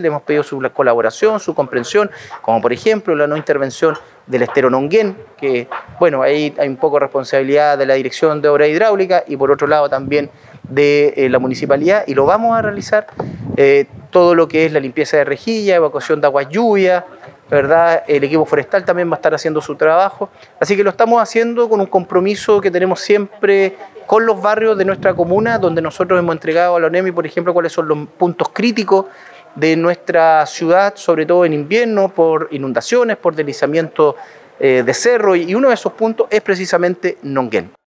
Le hemos pedido su colaboración, su comprensión, como por ejemplo la no intervención del estero Nonguén, que bueno, ahí hay un poco de responsabilidad de la Dirección de Obras Hidráulicas y por otro lado también de la municipalidad, y lo vamos a realizar todo lo que es la limpieza de rejilla, evacuación de aguas lluvias, ¿verdad? El equipo forestal también va a estar haciendo su trabajo, así que lo estamos haciendo con un compromiso que tenemos siempre con los barrios de nuestra comuna, donde nosotros hemos entregado a la ONEMI, por ejemplo, cuáles son los puntos críticos de nuestra ciudad, sobre todo en invierno, por inundaciones, por deslizamiento de cerro, y uno de esos puntos es precisamente Nonguén.